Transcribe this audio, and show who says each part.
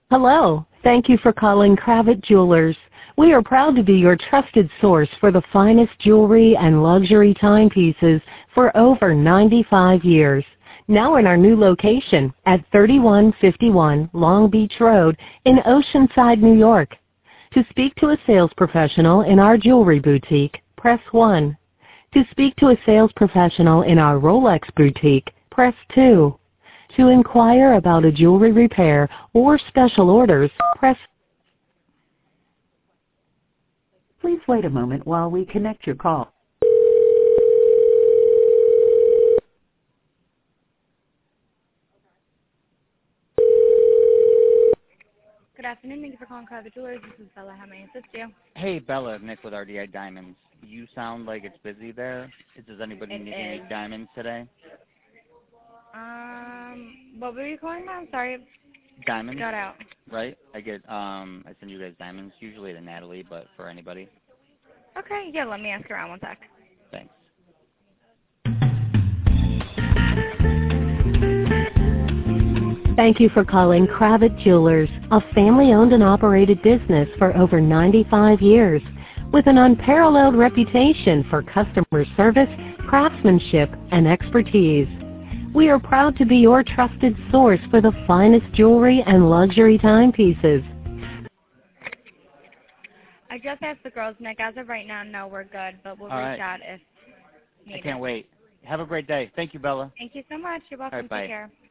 Speaker 1: Hello. Thank you for calling Kravitt Jewelers. We are proud to be your trusted source for the finest jewelry and luxury timepieces for over 95 years. Now in our new location at 3151 Long Beach Road in Oceanside, New York. To speak to a sales professional in our jewelry boutique, press 1. To speak to a sales professional in our Rolex boutique, press 2. To inquire about a jewelry repair or special orders, press. Please wait a moment while we connect your call. Good afternoon. Thank you for calling Kravitt Jewelers. This is Bella. How may I assist you?
Speaker 2: Hey, Bella, Nick with RDI Diamonds. You sound like it's busy there. Does anybody need any diamonds today?
Speaker 3: What were you calling about? I'm sorry.
Speaker 2: Diamonds?
Speaker 3: Got out.
Speaker 2: Right? I send you guys diamonds, usually to Natalie, but for anybody.
Speaker 3: Okay, yeah, let me ask around one sec.
Speaker 2: Thanks.
Speaker 1: Thank you for calling Kravitt Jewelers, a family-owned and operated business for over 95 years, with an unparalleled reputation for customer service, craftsmanship, and expertise. We are proud to be your trusted source for the finest jewelry and luxury timepieces.
Speaker 3: I just asked the girls, Nick. As of right now, no, we're good, but we'll
Speaker 2: All
Speaker 3: reach
Speaker 2: right.
Speaker 3: out if needed.
Speaker 2: I can't wait. Have a great day. Thank you, Bella.
Speaker 3: Thank you so much. You're welcome.
Speaker 2: All right, bye.
Speaker 3: Take care.